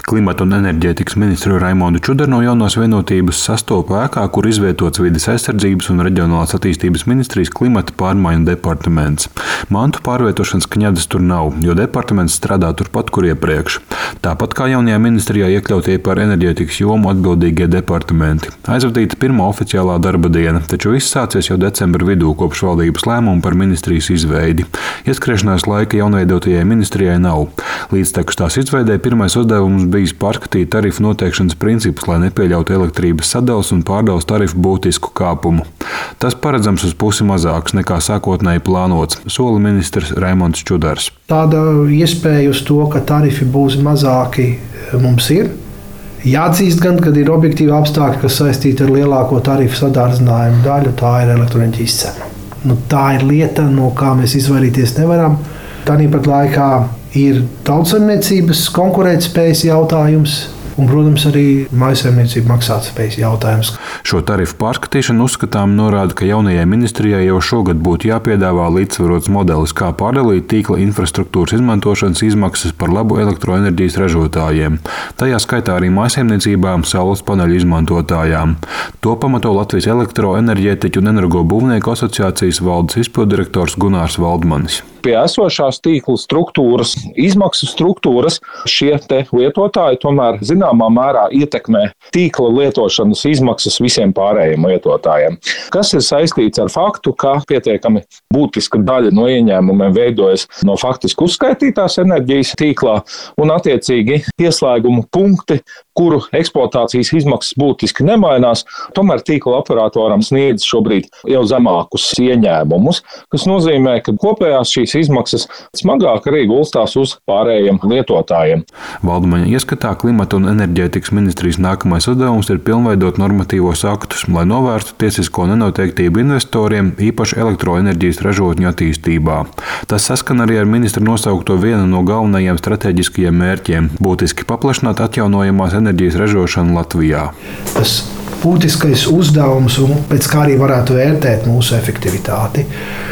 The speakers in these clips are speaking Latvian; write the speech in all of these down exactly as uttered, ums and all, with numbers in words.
Klimata un enerģētikas ministru Raimondu Čudaru no Jaunās Vienotības sastopa ēkā, kur izvietots Vides aizsardzības un reģionālās attīstības ministrijas klimata pārmaiņu departaments. Mantu pārvietošanas kņadas tur nav, jo departaments strādā turpat, kur iepriekš. Tāpat kā jaunajā ministrijā iekļautie par enerģētikas jomu atbildīgie departamenti. Aizvadīta pirmā oficiālā darba diena, taču viss sācies jau decembra vidū kopš valdības lēmumu par ministrijas izveidi. Ieskriešanās laika jaunveidotajai ministrijai nav. Līdztekus tās izveidē pirmais uzdevums bijis pārskatīt tarifu noteikšanas principus, lai nepieļautu elektrības sadales un pārdales tarifu būtisku kāpumu. Tas paredzams uz pusi mazāks nekā sākotnēji plānots, sola ministrs Raimonds Čudars. Tāda iespēja uz to, ka tarifi būs mazāki, mums ir. Jāatzīst gan, kad ir objektīvi apstākļi, kas saistīti ar lielāko tarifu sadārdzinājumu daļu, tā ir elektroenerģijas cena. Nu, tā ir lieta, no kā mēs izvairīties nevaram. Tāpat laikā ir tautsaimniecības konkurētspējas jautājums un, protams, arī mājsaimniecību maksātspējas jautājums. Šo tarifu pārskatīšanu uzskatām norāda, ka jaunajai ministrijai jau šogad būtu jāpiedāvā līdzsvarots modelis, kā pārdalīt tīkla infrastruktūras izmantošanas izmaksas par labu elektroenerģijas ražotājiem. Tajā skaitā arī mājsaimniecībām, saules paneļu izmantotājām. To pamato Latvijas elektroenerģētiķu un energobūvnieku asociācijas valdes izpilddirektors Gunārs Valdmanis. Pie esošās tīkla struktūras, izmaksu struktūras šie te lietotāji tomēr zināmā mērā ietekmē tīkla lietošanas izmaksas visiem pārējiem lietotājiem, kas ir saistīts ar faktu, ka pietiekami būtiska daļa no ieņēmumiem veidojas no faktiski uzskaitītās enerģijas tīklā un attiecīgi pieslēgumu punkti, kuru eksploatācijas izmaksas būtiski nemainās, tomēr tīkla operatoram sniedz šobrīd jau zemākus ieņēmumus, kas nozīmē, ka kopējās šīs izmaksas smagāk arī gulstās uz pārējiem lietotājiem. Valdmaņa ieskatā klimata un enerģētikas ministrijas nākamais uzdevums ir pilnveidot normatīvos aktus, lai novērstu tiesisko nenoteiktību investoriem, īpaši elektroenerģijas ražotņu attīstībā. Tas saskan arī ar ministra nosaukto vienu no galvenajiem strateģiskajiem mērķiem – būtiski paplašināt atjaunojamās enerģijas ražošanu Latvijā. Tas būtiskais uzdevums, un pēc kā arī varētu vērtēt mūsu efektivitāti,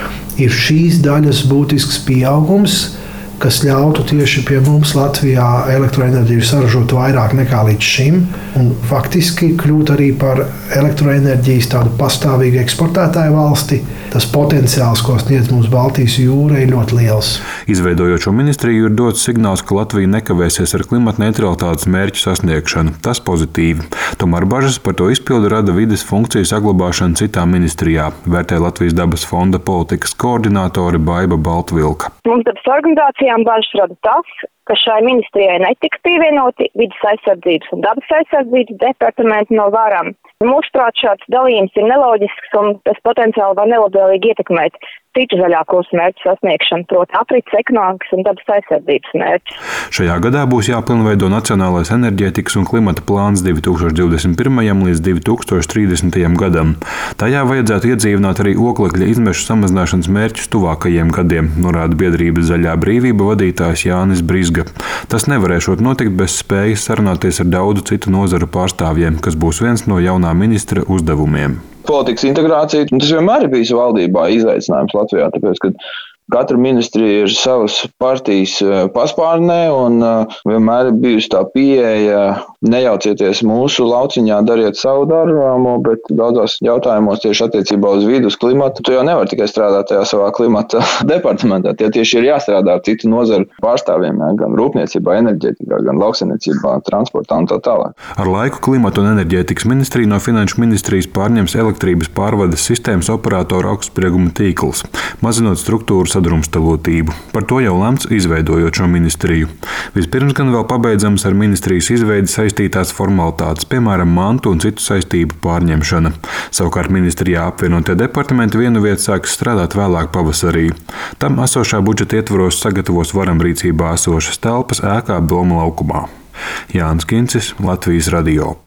ir šīs daļas būtisks pieaugums, kas ļautu tieši pie mums Latvijā elektroenerģiju saražot vairāk nekā līdz šim un faktiski kļūt arī par elektroenerģijas tādu pastāvīgu eksportētāju valsti. Tas potenciāls, ko sniedz mums Baltijas jūra, ir ļoti liels. Izveidojot šo ministriju, ir dots signāls, ka Latvija nekavēsies ar klimata neutralitātes mērķu sasniegšanu. Tas pozitīvi. Tomēr bažas par to izpildi rada vides funkciju saglabāšana citā ministrijā, vērtē Latvijas dabas fonda politikas koordinātore Baiba Baltvilka. Mums dabas organizācijām bažas rada tas, ka šai ministrijai netiks pievienoti vides aizsardzības un dabas aizsardzības departamenti no varam. Mūsuprāt, šāds dalījums ir neloģisks un tas potenciāli var nelabvēlīgi ietekmēt citu zaļā kursa mērķu sasniegšanu, proti aprits, ekonomikas un dabas aizsardzības mērķus. Šajā gadā būs jāpilnveido Nacionālais enerģētikas un klimata plāns divi tūkstoši divdesmit pirmajam līdz divi tūkstoši trīsdesmitajam gadam. Tajā vajadzētu iedzīvināt arī oglekļa izmešu samazināšanas mērķus tuvākajiem gadiem, norāda biedrības Zaļā brīvība vadītājs Jānis Brizga. Tas nevarēšot notikt bez spējas sarunāties ar daudzu citu nozaru pārstāvjiem, kas būs viens no jaunā ministra uzdevumiem. Politikas integrācija, tas vienmēr ir bijis valdībā izaicinājums Latvijā, tāpēc, ka katra ministrija ir savas partijas paspārnē un vienmēr ir bijusi tā pieeja nejaucieties mūsu lauciņā, dariet savu darbu, bet daudzos jautājumos tieši attiecībā uz vidu, uz klimatu, tu jau nevar tikai strādāt tajā savā klimata departamentā. Tie tieši ir jāstrādā ar citu nozaru pārstāvjiem, gan rūpniecībā, enerģētikā, gan lauksaimniecībā, transportā un tā tālāk. Ar laiku klimata un enerģētikas ministrija no Finanšu ministrijas pārņems elektrības pārvades sistēmas operatoru augstsprieguma tīkls, mazinot struktūru sadrumstalotību. Par to jau lemts izveidojot šo ministriju. Vispirms gan vēl pabeidzams ar ministrijas izveidi saistītās formalitātes, piemēram, mantu un citu saistību pārņemšana. Savukārt ministrijā apvienotie departamenti vienu vietu sāks strādāt vēlāk pavasarī. Tam esošā budžeta ietvaros sagatavos varam rīcībā esošas telpas ēkā Doma laukumā. Jānis Kincis, Latvijas radio.